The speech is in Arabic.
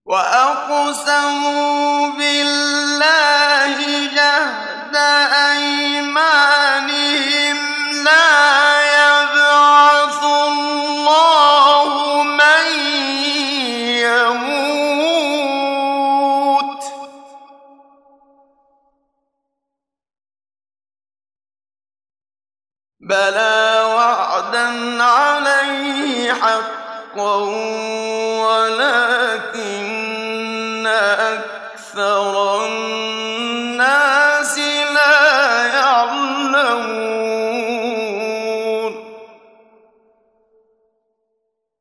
وأقسموا بالله جهد أيمانهم لا يبعث الله من يموت بلى وعدا عليه حقا ولكن أكثر